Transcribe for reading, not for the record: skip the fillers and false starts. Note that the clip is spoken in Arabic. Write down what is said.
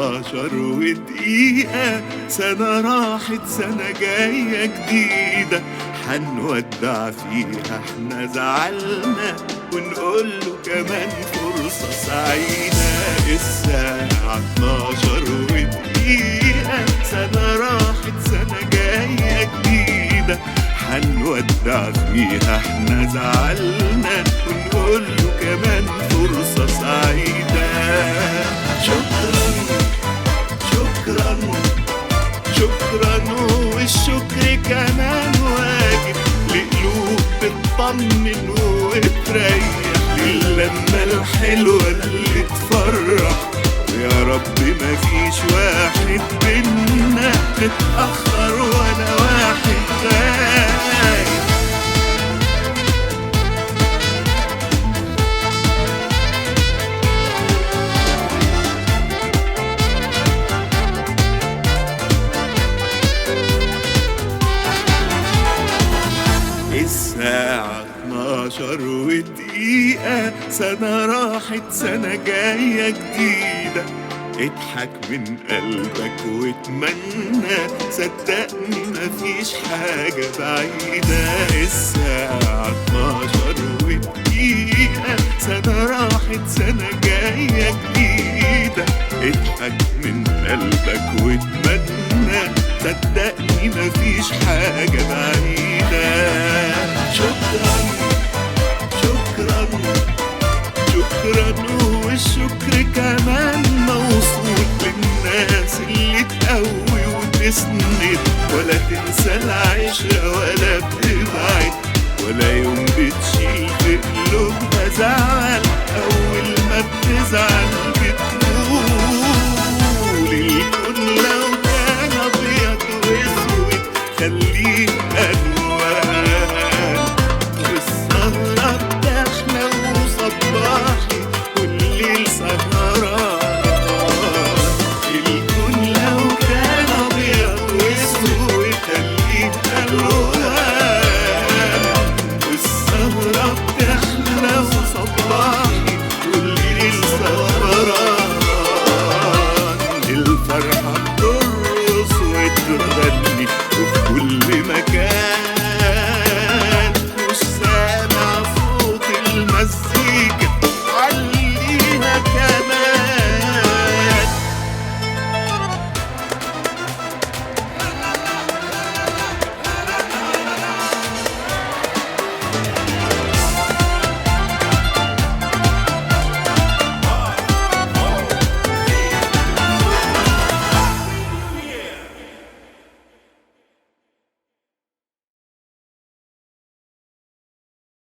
12 ودقيقة، سنة راحت سنة جاية جديدة، حنودع فيها احنا زعلنا ونقوله كمان فرصة سعيدة. الساعة 12 ودقيقة، سنة راحت سنة جاية جديدة، حنودع فيها احنا زعلنا ونقوله كمان فرصة سعيدة. شكرا شكرا شكرا، والشكر كمان واجب لقلوب بتطمن وتريح، للمة الحلوة اللي تفرح، ويا رب مفيش واحد بينا متأخر ولا واحد غايب. الساعة 12 ودقيقة، سنة راحت سنة جاية جديدة، اضحك من قلبك واتمنى، صدقني مفيش حاجة بعيدة. الساعة 12 ودقيقة، سنة راحت سنة جاية جديدة، اضحك من قلبك واتمنى، صدقني مفيش حاجة بعيدة.